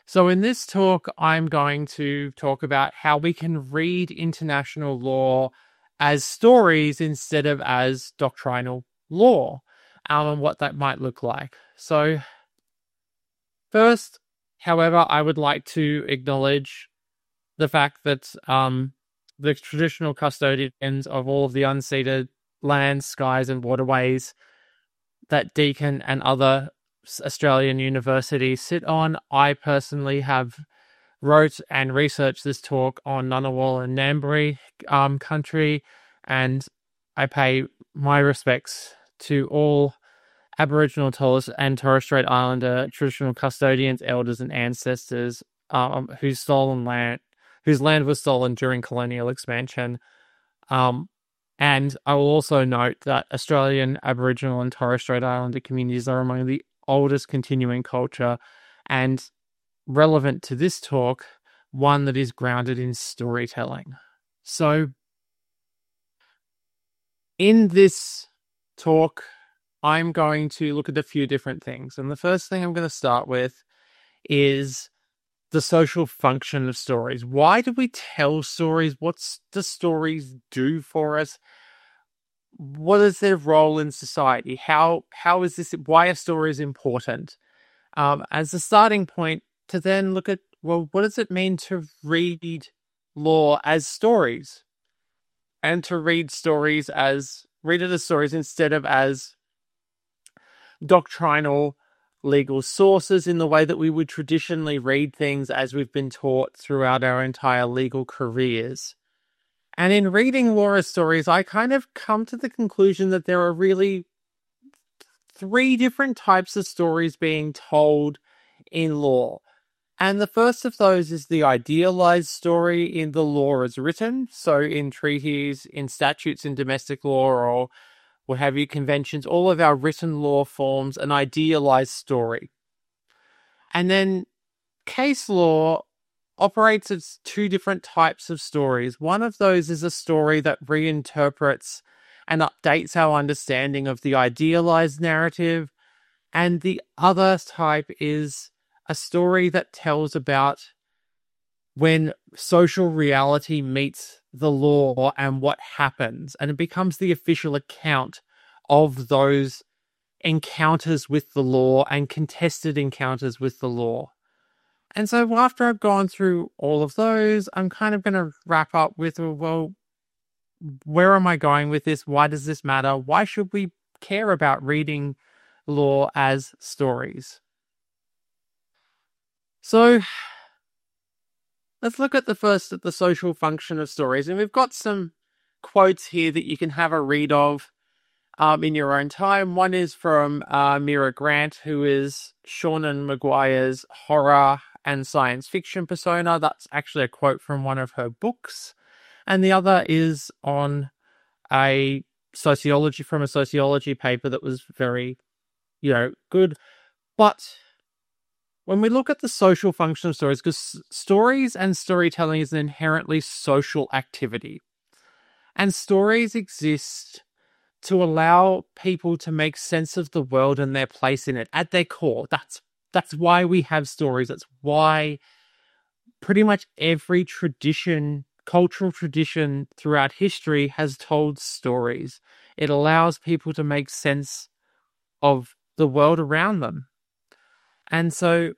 So in this talk, I'm going to talk about how we can read international law as stories instead of as doctrinal law, and what that might look like. So first, however, I would like to acknowledge the fact that the traditional custodians of all of the unceded lands, skies, and waterways that Deakin and other Australian universities sit on. I personally have wrote and researched this talk on Ngunnawal and Ngambri country, and I pay my respects to all Aboriginal and Torres Strait Islander traditional custodians, elders, and ancestors whose land was stolen during colonial expansion. And I will also note that Australian Aboriginal and Torres Strait Islander communities are among the oldest continuing culture, and relevant to this talk, one that is grounded in storytelling. So, in this talk, I'm going to look at a few different things. And the first thing I'm going to start with is the social function of stories. Why do we tell stories? What do stories do for us? What is their role in society? How is this? Why are stories important? As a starting point to then look at, well, what does it mean to read law as stories? And to read it as stories instead of as doctrinal legal sources in the way that we would traditionally read things as we've been taught throughout our entire legal careers. And in reading law as stories, I kind of come to the conclusion that there are really three different types of stories being told in law. And the first of those is the idealized story in the law as written. So in treaties, in statutes, in domestic law, or what have you, conventions, all of our written law forms an idealized story. And then case law operates as two different types of stories. One of those is a story that reinterprets and updates our understanding of the idealized narrative. And the other type is a story that tells about when social reality meets the law and what happens. And it becomes the official account of those encounters with the law and contested encounters with the law. And so after I've gone through all of those, I'm kind of going to wrap up with, well, where am I going with this? Why does this matter? Why should we care about reading law as stories? So let's look at the social function of stories. And we've got some quotes here that you can have a read of in your own time. One is from Mira Grant, who is Seanan McGuire's horror and science fiction persona. That's actually a quote from one of her books. And the other is on a sociology paper that was very, good. But when we look at the social function of stories, because stories and storytelling is an inherently social activity, and stories exist to allow people to make sense of the world and their place in it at their core. That's why we have stories. That's why pretty much every cultural tradition throughout history has told stories. It allows people to make sense of the world around them. And so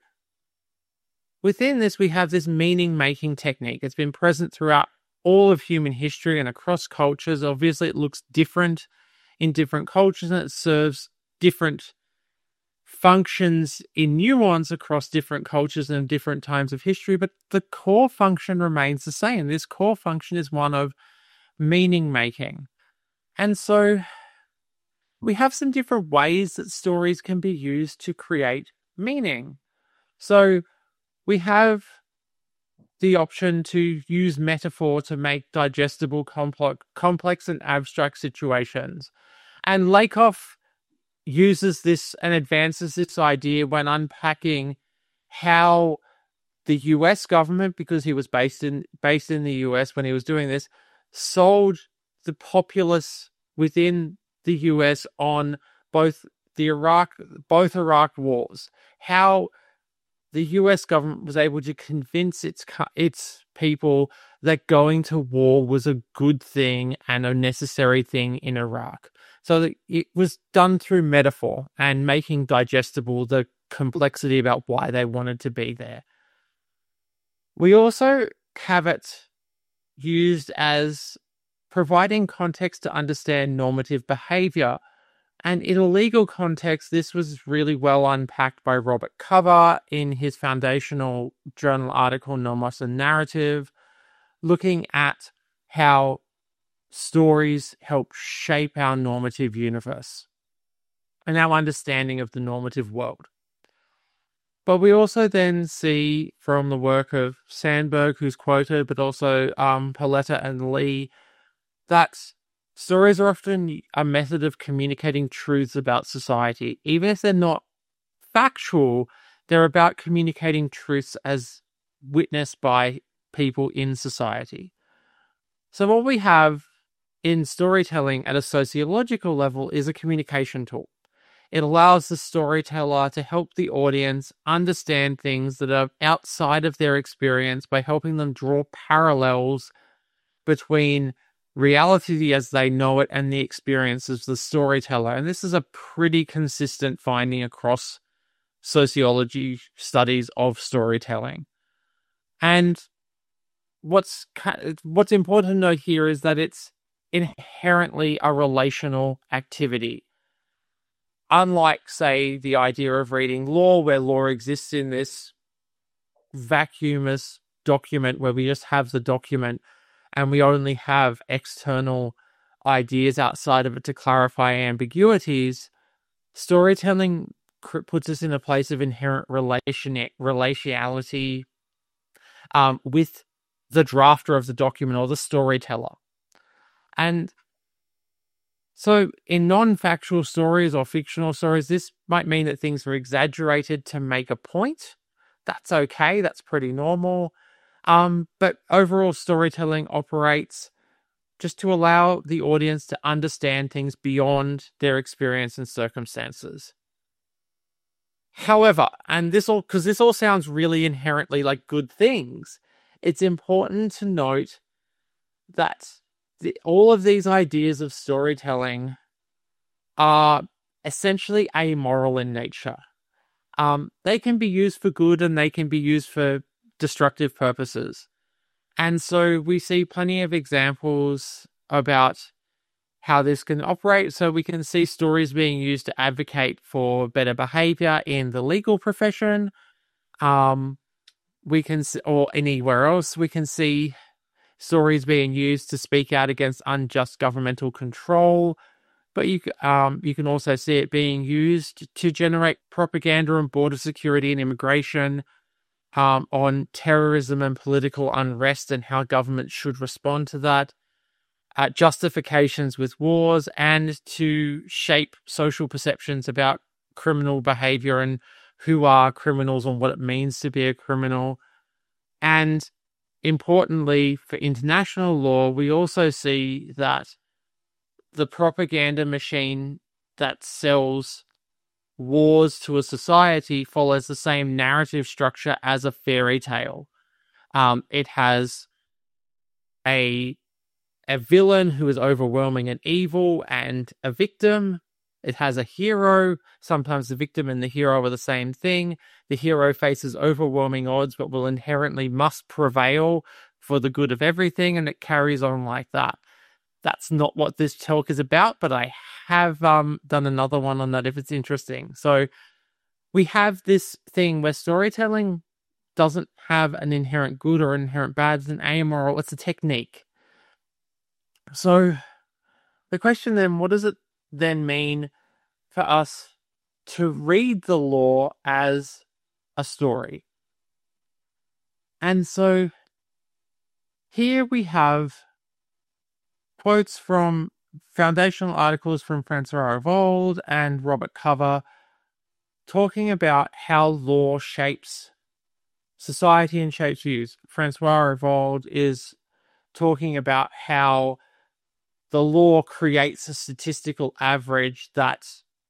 within this, we have this meaning-making technique. It's been present throughout all of human history and across cultures. Obviously, it looks different in different cultures, and it serves different functions in nuance across different cultures and different times of history, but the core function remains the same. This core function is one of meaning-making. And so we have some different ways that stories can be used to create meaning. So we have the option to use metaphor to make digestible, complex and abstract situations. And Lakoff uses this and advances this idea when unpacking how the US government, because he was based in the US when he was doing this, sold the populace within the US on both Iraq wars. How the US government was able to convince its people that going to war was a good thing and a necessary thing in Iraq. So that it was done through metaphor and making digestible the complexity about why they wanted to be there. We also have it used as providing context to understand normative behavior. And in a legal context, this was really well unpacked by Robert Cover in his foundational journal article, Nomos and Narrative, looking at how stories help shape our normative universe and our understanding of the normative world. But we also then see from the work of Sandberg, who's quoted, but also Paletta and Lee, that stories are often a method of communicating truths about society. Even if they're not factual, they're about communicating truths as witnessed by people in society. So what we have in storytelling at a sociological level is a communication tool. It allows the storyteller to help the audience understand things that are outside of their experience by helping them draw parallels between reality as they know it and the experience of the storyteller. And this is a pretty consistent finding across sociology studies of storytelling. And what's important to note here is that it's inherently a relational activity. Unlike, say, the idea of reading law, where law exists in this vacuumous document where we just have the document and we only have external ideas outside of it to clarify ambiguities, storytelling puts us in a place of inherent relationality with the drafter of the document or the storyteller. And so in non-factual stories or fictional stories, this might mean that things are exaggerated to make a point. That's okay. That's pretty normal. But overall storytelling operates just to allow the audience to understand things beyond their experience and circumstances. However, and this all sounds really inherently like good things, it's important to note that all of these ideas of storytelling are essentially amoral in nature. They can be used for good and they can be used for destructive purposes. And so we see plenty of examples about how this can operate. So we can see stories being used to advocate for better behavior in the legal profession. We can, or anywhere else, we can see stories being used to speak out against unjust governmental control. But you can also see it being used to generate propaganda on border security and immigration, on terrorism and political unrest and how governments should respond to that, justifications with wars, and to shape social perceptions about criminal behavior and who are criminals and what it means to be a criminal. And importantly, for international law, we also see that the propaganda machine that sells wars to a society follows the same narrative structure as a fairy tale. It has a villain who is overwhelming and evil and a victim. It has a hero. Sometimes the victim and the hero are the same thing. The hero faces overwhelming odds but will inherently must prevail for the good of everything, and it carries on like that. That's not what this talk is about, but I have done another one on that if it's interesting. So we have this thing where storytelling doesn't have an inherent good or inherent bad. It's an amoral, it's a technique. So the question then, what does it then mean for us to read the law as a story? And so here we have quotes from foundational articles from Francois Revold and Robert Cover talking about how law shapes society and shapes views. Francois Revold is talking about how the law creates a statistical average that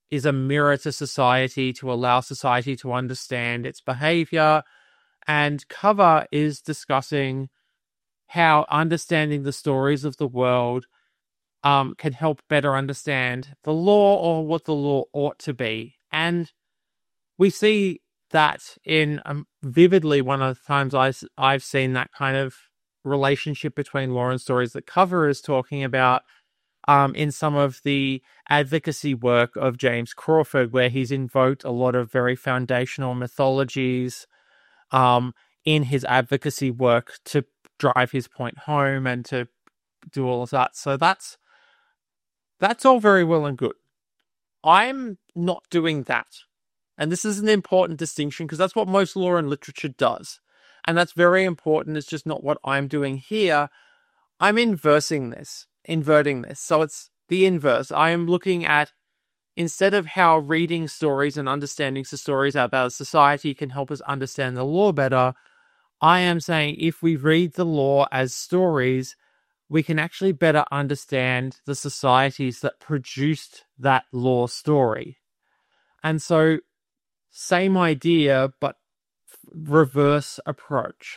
is a mirror to society to allow society to understand its behavior. And Cover is discussing how understanding the stories of the world can help better understand the law or what the law ought to be. And we see that in vividly one of the times I've seen that kind of relationship between law and stories that Cover is talking about in some of the advocacy work of James Crawford, where he's invoked a lot of very foundational mythologies in his advocacy work to drive his point home and to do all of that. So that's all very well and good. I'm not doing that. And this is an important distinction because that's what most law and literature does. And that's very important. It's just not what I'm doing here. I'm inverting this. So it's the inverse. I am looking at, instead of how reading stories and understanding the stories about society can help us understand the law better, I am saying if we read the law as stories, we can actually better understand the societies that produced that law story. And so, same idea, but reverse approach.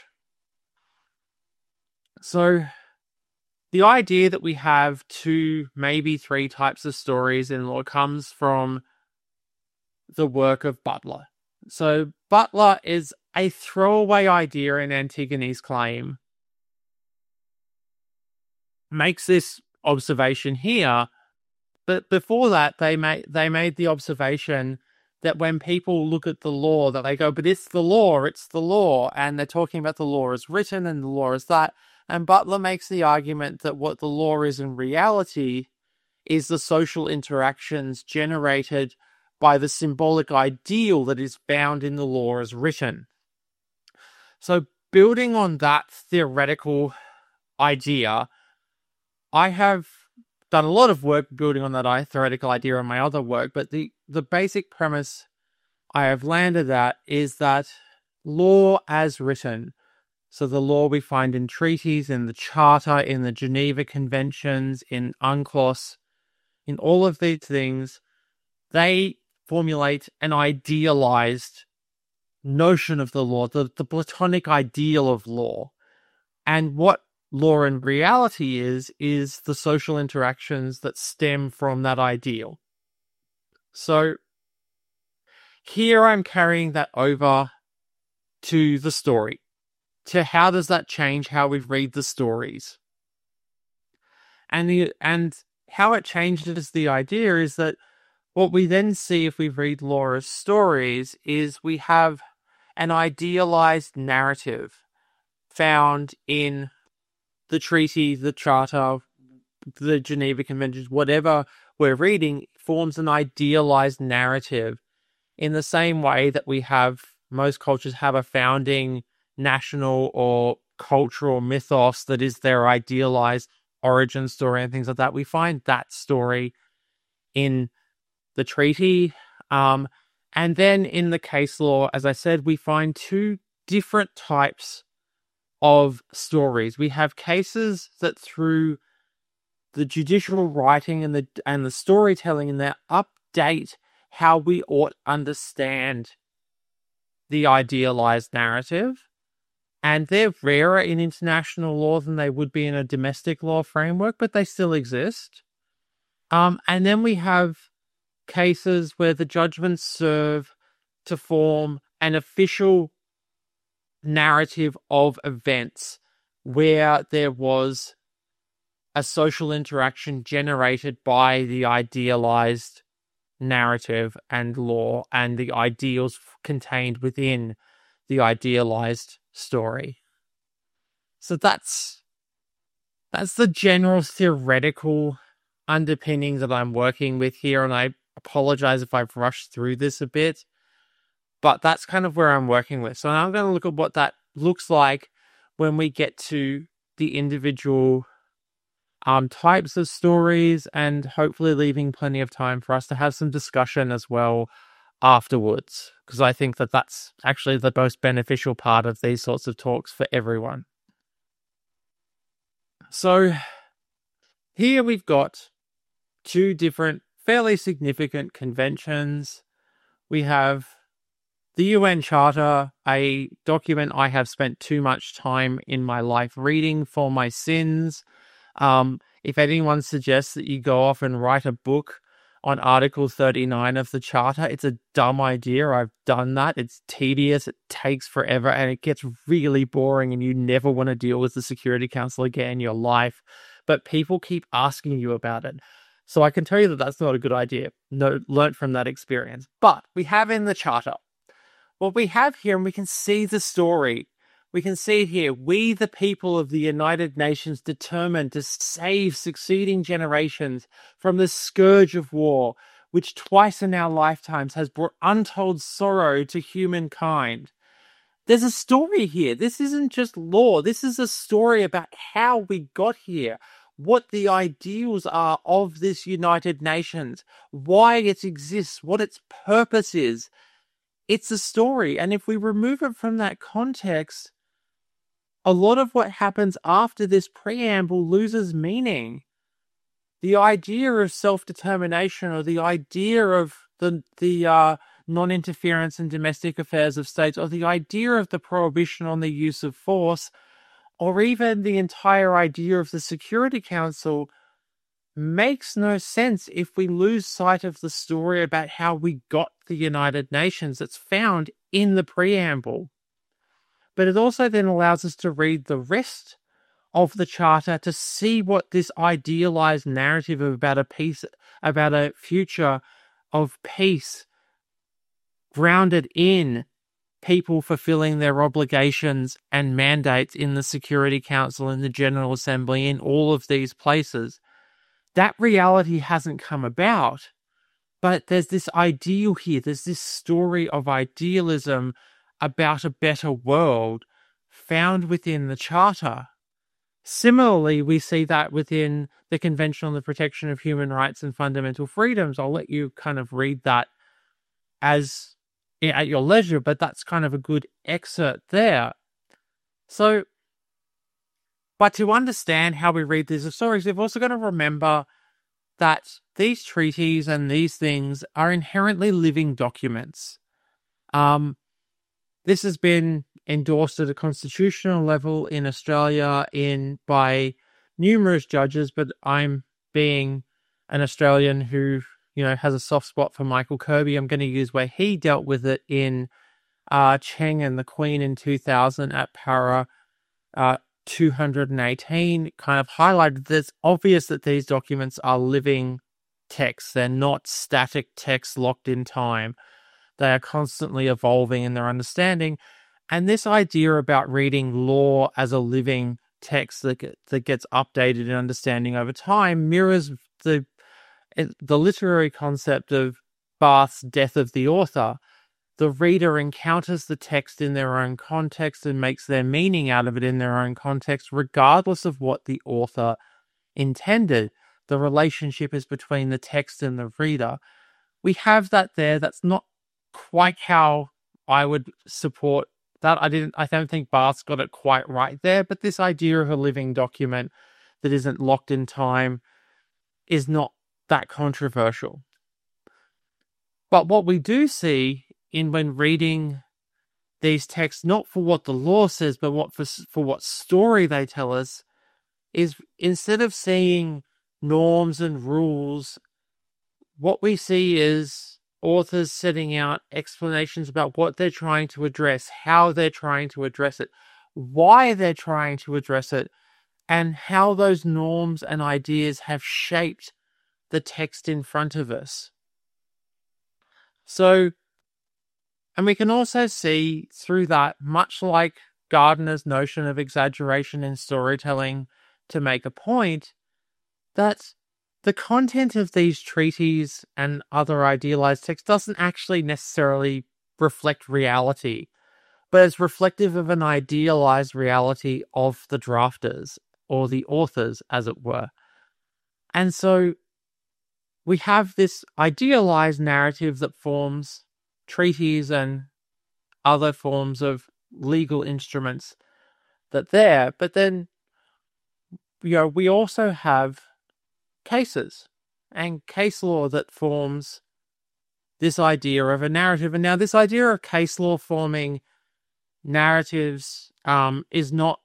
So, the idea that we have 2, maybe 3 types of stories in law comes from the work of Butler. So, Butler is a throwaway idea in Antigone's Claim. Makes this observation here, but before that, they made the observation that when people look at the law, that they go, but it's the law, and they're talking about the law as written and the law as that. And Butler makes the argument that what the law is in reality is the social interactions generated by the symbolic ideal that is found in the law as written. So, building on that theoretical idea, I have done a lot of work building on that theoretical idea in my other work, but the basic premise I have landed at is that law as written, so the law we find in treaties, in the Charter, in the Geneva Conventions, in UNCLOS, in all of these things, they formulate an idealized notion of the law, the Platonic ideal of law. And what law in reality is the social interactions that stem from that ideal. So here I'm carrying that over to the story, to how does that change how we read the stories. And how it changes the idea is that what we then see if we read law as stories is we have an idealized narrative found in the treaty, the Charter, the Geneva Conventions, whatever we're reading forms an idealized narrative in the same way that most cultures have a founding national or cultural mythos that is their idealized origin story and things like that. We find that story in the treaty. And then in the case law, as I said, we find 2 different types of stories. We have cases that through the judicial writing and the storytelling in there update how we ought understand the idealized narrative. And they're rarer in international law than they would be in a domestic law framework, but they still exist. And then we have cases where the judgments serve to form an official narrative of events where there was a social interaction generated by the idealized narrative and law and the ideals contained within the idealized story. So that's the general theoretical underpinnings that I'm working with here, and I apologize if I've rushed through this a bit, but that's kind of where I'm working with. So now I'm going to look at what that looks like when we get to the individual types of stories, and hopefully leaving plenty of time for us to have some discussion as well afterwards, because I think that that's actually the most beneficial part of these sorts of talks for everyone. So here we've got 2 different fairly significant conventions. We have the UN Charter, a document I have spent too much time in my life reading for my sins. If anyone suggests that you go off and write a book on Article 39 of the Charter, it's a dumb idea. I've done that. It's tedious, it takes forever, and it gets really boring, and you never want to deal with the Security Council again in your life. But people keep asking you about it. So I can tell you that that's not a good idea. No, learnt from that experience. But we have in the Charter what we have here, and we can see the story. We can see it here. We, the people of the United Nations, determined to save succeeding generations from the scourge of war, which twice in our lifetimes has brought untold sorrow to humankind. There's a story here. This isn't just law. This is a story about how we got here, what the ideals are of this United Nations, why it exists, what its purpose is. It's a story. And if we remove it from that context, a lot of what happens after this preamble loses meaning. The idea of self-determination, or the idea of the non-interference in domestic affairs of states, or the idea of the prohibition on the use of force, or even the entire idea of the Security Council makes no sense if we lose sight of the story about how we got the United Nations that's found in the preamble. But it also then allows us to read the rest of the Charter to see what this idealized narrative about a future of peace grounded in people fulfilling their obligations and mandates in the Security Council, in the General Assembly, in all of these places. That reality hasn't come about, but there's this ideal here. There's this story of idealism about a better world found within the Charter. Similarly, we see that within the Convention on the Protection of Human Rights and Fundamental Freedoms. I'll let you kind of read that at your leisure, but that's kind of a good excerpt there. So, but to understand how we read these stories, we've also got to remember that these treaties and these things are inherently living documents. This has been endorsed at a constitutional level in Australia by numerous judges, but I'm, being an Australian who, has a soft spot for Michael Kirby, I'm going to use where he dealt with it in Cheng and the Queen in 2000 at Para 218, kind of highlighted that it's obvious that these documents are living texts. They're not static texts locked in time. They are constantly evolving in their understanding. And this idea about reading law as a living text that gets updated in understanding over time mirrors the literary concept of Barth's Death of the Author. The reader encounters the text in their own context and makes their meaning out of it in their own context, regardless of what the author intended. The relationship is between the text and the reader. We have that there. That's not quite how I would support that. I don't think Barth's got it quite right there, but this idea of a living document that isn't locked in time is not that controversial. But what we do see when reading these texts, not for what the law says, but for what story they tell us, is instead of seeing norms and rules, what we see is authors setting out explanations about what they're trying to address, how they're trying to address it, why they're trying to address it, and how those norms and ideas have shaped the text in front of us. So, and we can also see through that, much like Gardner's notion of exaggeration in storytelling to make a point, that the content of these treaties and other idealized texts doesn't actually necessarily reflect reality, but it's reflective of an idealized reality of the drafters, or the authors, as it were. And so we have this idealized narrative that forms treaties and other forms of legal instruments but then, we also have cases. and case law that forms this idea of a narrative. And now this idea of case law forming narratives is not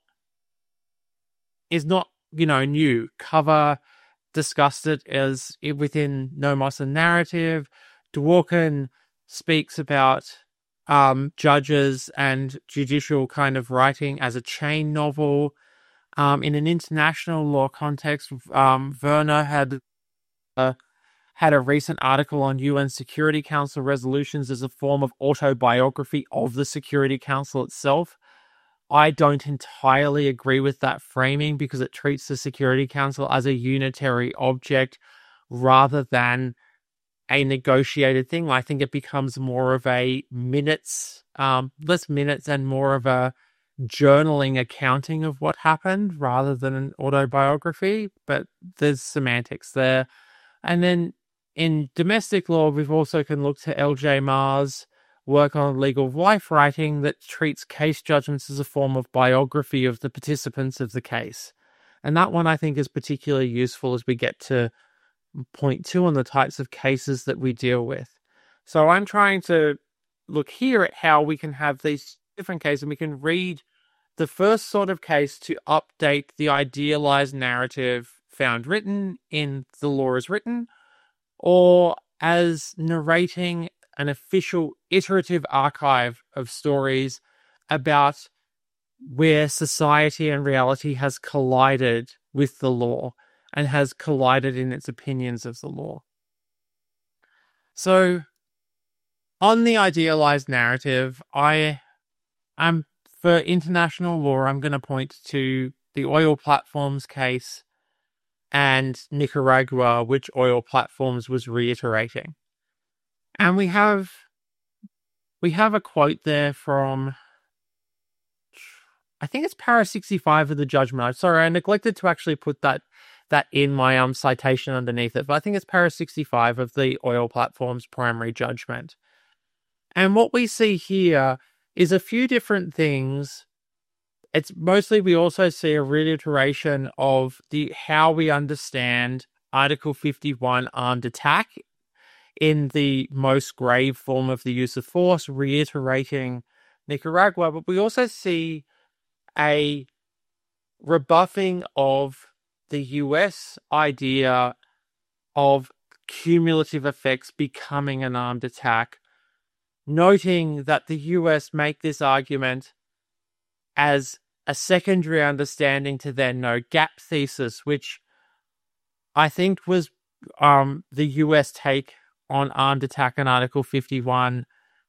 new. Cover discussed it as within Nomos and Narrative. Dworkin speaks about judges and judicial kind of writing as a chain novel. In an international law context, Werner had a recent article on UN Security Council resolutions as a form of autobiography of the Security Council itself. I don't entirely agree with that framing because it treats the Security Council as a unitary object rather than a negotiated thing. I think it becomes more of a less minutes and more of a journaling accounting of what happened rather than an autobiography, but there's semantics there. And then in domestic law, we've also can look to L.J. Maher's work on legal life writing that treats case judgments as a form of biography of the participants of the case. And that one I think is particularly useful as we get to point 2 on the types of cases that we deal with. So I'm trying to look here at how we can have these different cases and we can read the first sort of case to update the idealized narrative found written in The Law as Written, or as narrating an official iterative archive of stories about where society and reality has collided with the law and has collided in its opinions of the law. So, on the idealized narrative, for international law, I'm going to point to the oil platforms case and Nicaragua, which oil platforms was reiterating. And we have a quote there from, I think it's para 65 of the judgment. I'm sorry, I neglected to actually put that in my citation underneath it, but I think it's para 65 of the oil platform's primary judgment. And what we see here is a few different things. It's mostly we also see a reiteration of how we understand Article 51 armed attack in the most grave form of the use of force, reiterating Nicaragua, but we also see a rebuffing of the US idea of cumulative effects becoming an armed attack, noting that the US make this argument as a secondary understanding to their no-gap thesis, which I think was the US take on armed attack in Article 51.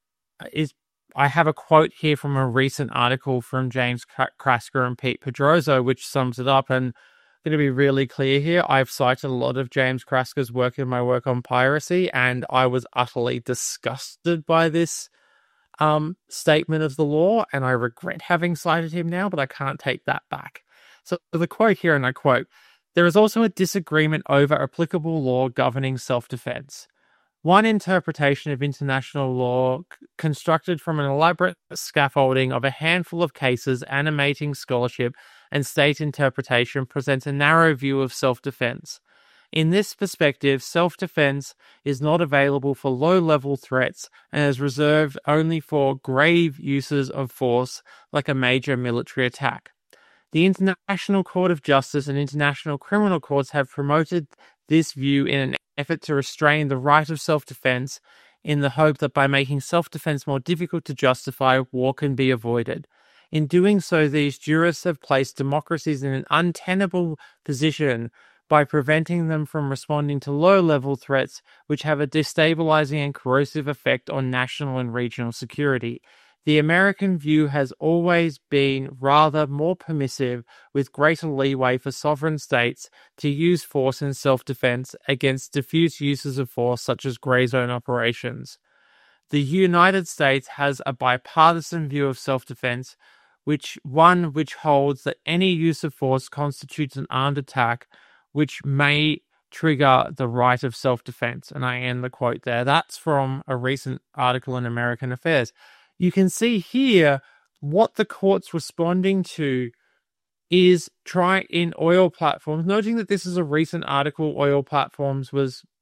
I have a quote here from a recent article from James Krasker and Pete Pedroso, which sums it up, and I'm going to be really clear here. I've cited a lot of James Krasker's work in my work on piracy, and I was utterly disgusted by this statement of the law, and I regret having cited him now, but I can't take that back. So the quote here, and I quote, "There is also a disagreement over applicable law governing self-defense. One interpretation of international law, constructed from an elaborate scaffolding of a handful of cases animating scholarship and state interpretation, presents a narrow view of self-defense. In this perspective, self-defense is not available for low-level threats and is reserved only for grave uses of force like a major military attack. The International Court of Justice and international criminal courts have promoted this view in an effort to restrain the right of self-defense in the hope that by making self-defense more difficult to justify, war can be avoided. In doing so, these jurists have placed democracies in an untenable position by preventing them from responding to low-level threats which have a destabilizing and corrosive effect on national and regional security. The American view has always been rather more permissive, with greater leeway for sovereign states to use force in self-defense against diffuse uses of force such as gray zone operations. The United States has a bipartisan view of self-defense, which holds that any use of force constitutes an armed attack, which may trigger the right of self-defense." And I end the quote there. That's from a recent article in American Affairs. You can see here what the court's responding to is in oil platforms, noting that this is a recent article. Oil platforms was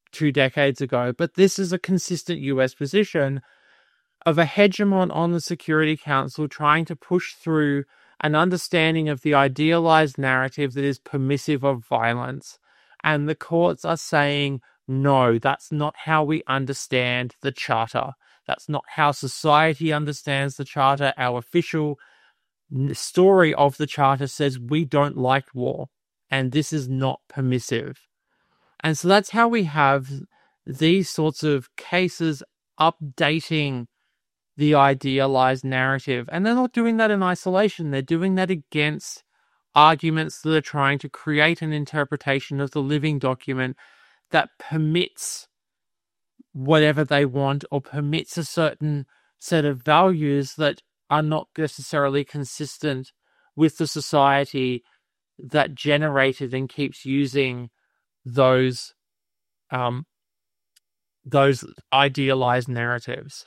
2 decades ago, but this is a consistent US position of a hegemon on the Security Council trying to push through an understanding of the idealized narrative that is permissive of violence. And the courts are saying, no, that's not how we understand the Charter. That's not how society understands the Charter. Our official story of the Charter says we don't like war, and this is not permissive. And so that's how we have these sorts of cases updating the idealized narrative. And they're not doing that in isolation. They're doing that against arguments that are trying to create an interpretation of the living document that permits whatever they want or permits a certain set of values that are not necessarily consistent with the society that generated and keeps using those idealized narratives.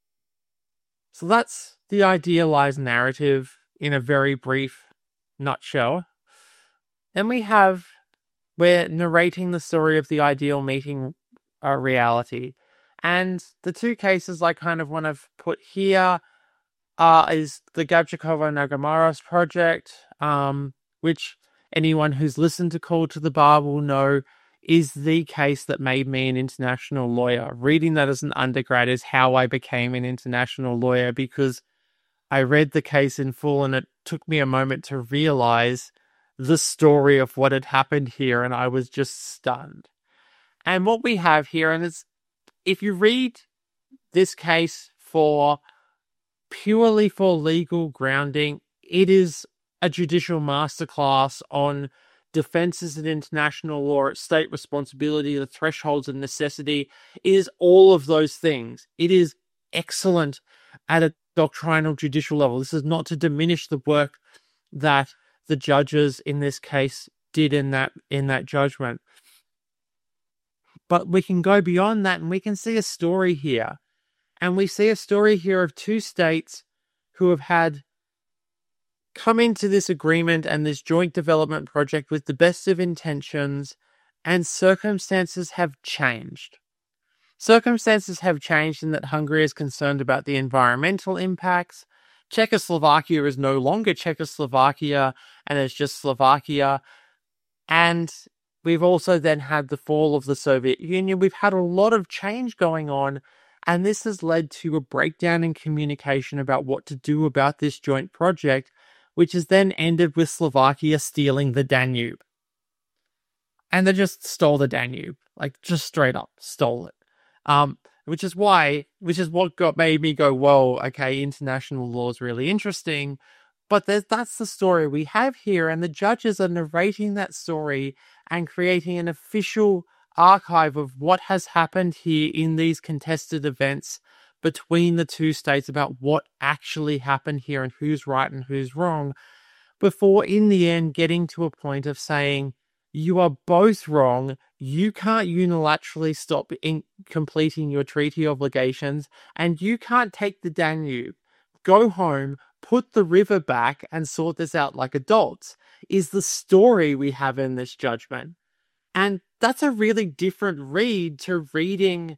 So that's the idealized narrative in a very brief nutshell. Then we're narrating the story of the ideal meeting reality. And the two cases I kind of want to put here is the Gabčíkovo-Nagamaros project, which anyone who's listened to Call to the Bar will know is the case that made me an international lawyer. Reading that as an undergrad is how I became an international lawyer, because I read the case in full and it took me a moment to realize the story of what had happened here, and I was just stunned. And what we have here, and it's, if you read this case purely for legal grounding, it is a judicial masterclass on defenses in international law, its state responsibility, the thresholds of necessity. It is all of those things. It is excellent at a doctrinal judicial level. This is not to diminish the work that the judges in this case did in that judgment. But we can go beyond that and we can see a story here. And we see a story here of two states who have had come into this agreement and this joint development project with the best of intentions, and circumstances have changed. Circumstances have changed in that Hungary is concerned about the environmental impacts. Czechoslovakia is no longer Czechoslovakia and is just Slovakia. And we've also then had the fall of the Soviet Union. We've had a lot of change going on, and this has led to a breakdown in communication about what to do about this joint project, which has then ended with Slovakia stealing the Danube. And they just stole the Danube, like just straight up stole it. Which is what made me go, whoa, okay, international law is really interesting. But that's the story we have here, and the judges are narrating that story and creating an official archive of what has happened here in these contested events between the two states about what actually happened here and who's right and who's wrong, before in the end getting to a point of saying, you are both wrong, you can't unilaterally stop completing your treaty obligations, and you can't take the Danube. Go home, put the river back, and sort this out like adults, is the story we have in this judgment. And that's a really different read to reading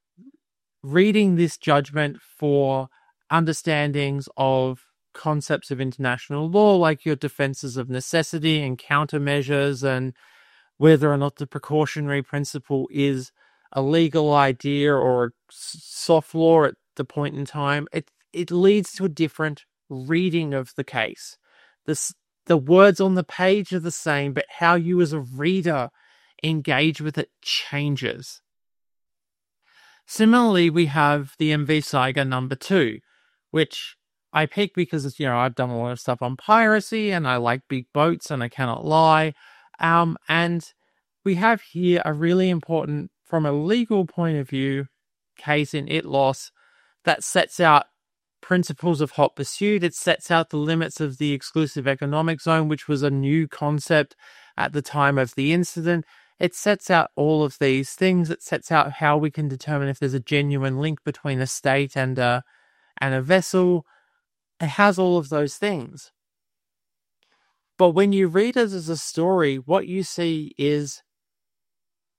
this judgment for understandings of concepts of international law, like your defenses of necessity and countermeasures, and whether or not the precautionary principle is a legal idea or a soft law at the point in time. It leads to a different reading of the case. The words on the page are the same, but how you as a reader engage with it changes. Similarly, we have the MV Saiga number 2, which I picked because, I've done a lot of stuff on piracy and I like big boats and I cannot lie. And we have here a really important, from a legal point of view, case in ITLOS that sets out principles of hot pursuit. It sets out the limits of the exclusive economic zone, which was a new concept at the time of the incident. It sets out all of these things. It sets out how we can determine if there's a genuine link between a state and a vessel. It has all of those things. But when you read it as a story, what you see is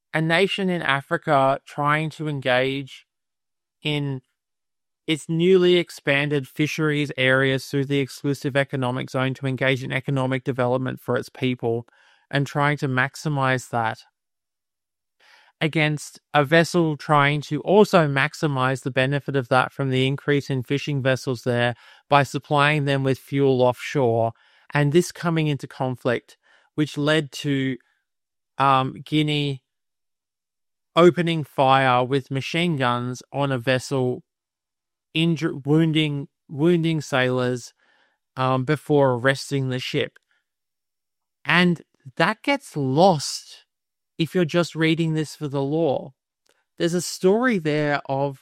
a nation in Africa trying to engage in its newly expanded fisheries areas through the exclusive economic zone to engage in economic development for its people and trying to maximize that against a vessel trying to also maximize the benefit of that from the increase in fishing vessels there by supplying them with fuel offshore, and this coming into conflict, which led to Guinea opening fire with machine guns on a vessel, wounding sailors before arresting the ship. And that gets lost if you're just reading this for the lore. There's a story there of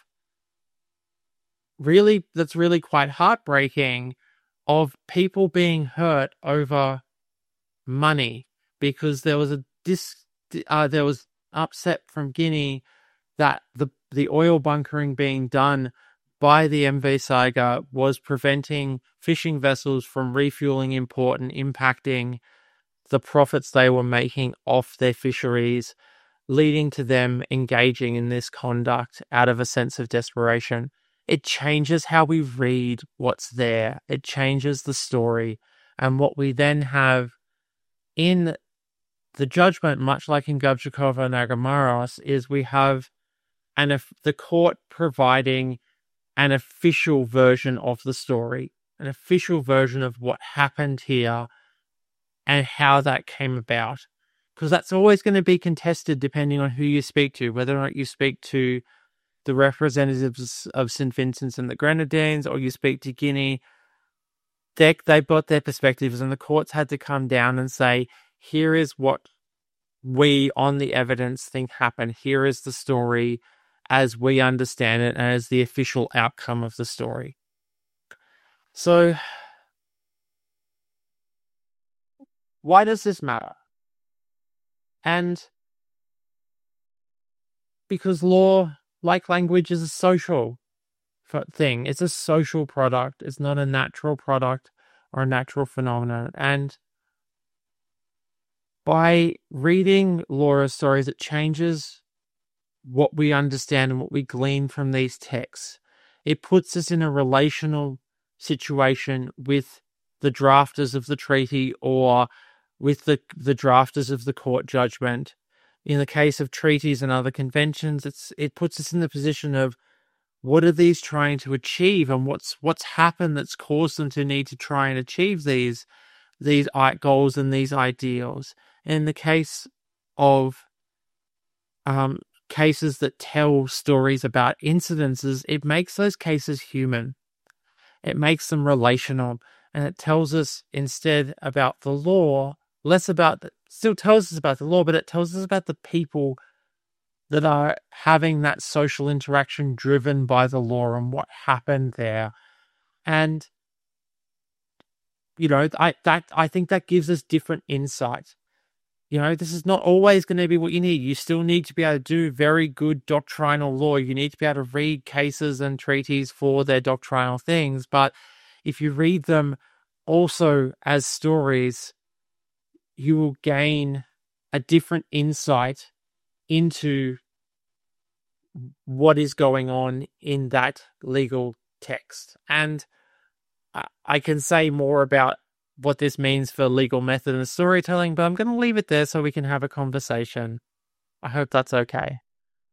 that's really quite heartbreaking, of people being hurt over money because there was there was upset from Guinea that the oil bunkering being done by the MV Saiga was preventing fishing vessels from refueling in port and impacting the profits they were making off their fisheries, leading to them engaging in this conduct out of a sense of desperation. It changes how we read what's there. It changes the story. And what we then have in the judgment, much like in Gabčíkova and Agamaros, is we have the court providing an official version of the story, an official version of what happened here and how that came about. Because that's always going to be contested depending on who you speak to, whether or not you speak to the representatives of St. Vincent's and the Grenadines or you speak to Guinea. They've got their perspectives, and the courts had to come down and say, here is what we on the evidence think happened. Here is the story as we understand it and as the official outcome of the story. So, why does this matter? And because law, like language, is a social thing. It's a social product. It's not a natural product or a natural phenomenon. And by reading Laura's stories, it changes what we understand and what we glean from these texts. It puts us in a relational situation with the drafters of the treaty or with the drafters of the court judgment. In the case of treaties and other conventions, it puts us in the position of what are these trying to achieve and what's happened that's caused them to need to try and achieve these goals and these ideals. In the case of cases that tell stories about incidences, it makes those cases human. It makes them relational, and it tells us instead about the law, still tells us about the law, but it tells us about the people that are having that social interaction driven by the law and what happened there. And, I think that gives us different insight. This is not always going to be what you need. You still need to be able to do very good doctrinal law. You need to be able to read cases and treaties for their doctrinal things. But if you read them also as stories, you will gain a different insight into what is going on in that legal text. And I can say more about what this means for legal method and storytelling, but I'm going to leave it there so we can have a conversation. I hope that's okay.